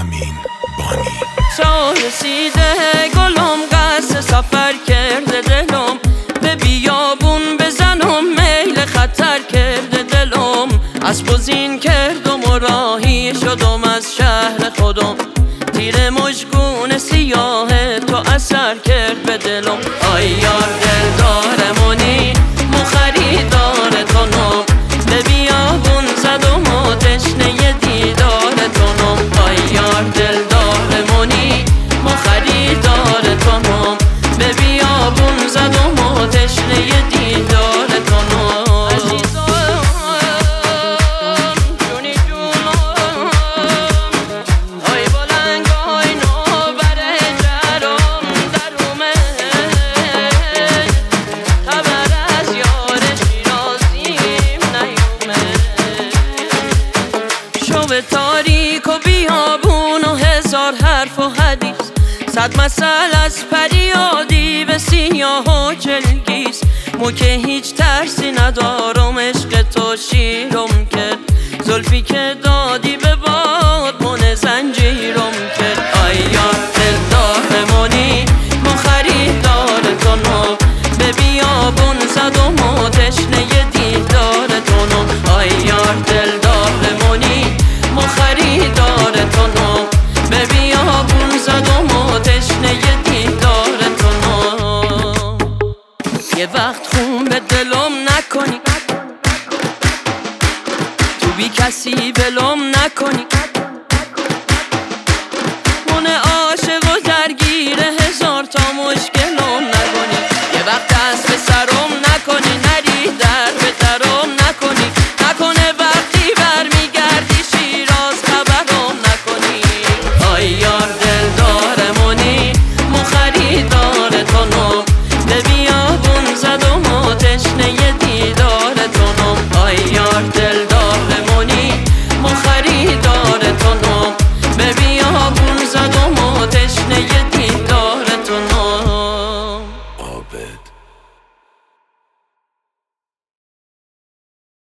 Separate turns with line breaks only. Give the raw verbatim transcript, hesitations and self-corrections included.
امین بانی.
تا رسیده گلم قصد سفر کرده دلم، به بیابون بزنم میل خطر کرده دلم. اسب و زین کردم و راهی شدم از شهر خودم، تیر مژگون سیاه تو اثر کرد به دلم. آی یار دلدارمونی مو خریدار تونم، به بیابون زدم و تشنه دیدار تونم. آی یار دلدارمونی مو خریدار تونم، به بیابون زدم و تشنه دیدار تونم. به تاریک و بیابون و هزار حرف و حدیث، صد مثل از پریادی به سیاه و چلگیس. مو که هیچ ترسی ندارم، عشق تو شیرم کرد، زلفی که دادی به باد من زنجیرم کرد. آی یار دلدارمونی مو خریدار تونم، به بیابون زدم و تشنه دیدار تونم. آی یار دلدارمونی مو خریدار تونم، به بیابون زدم و تشنه دیدار تونم. یه وقت خون به دلم نکنی، تو بی کسی ولم نکنی، من عاشق و درگیر هزار تا مشکلم نکنی. یه وقت دست به سرم نکنی،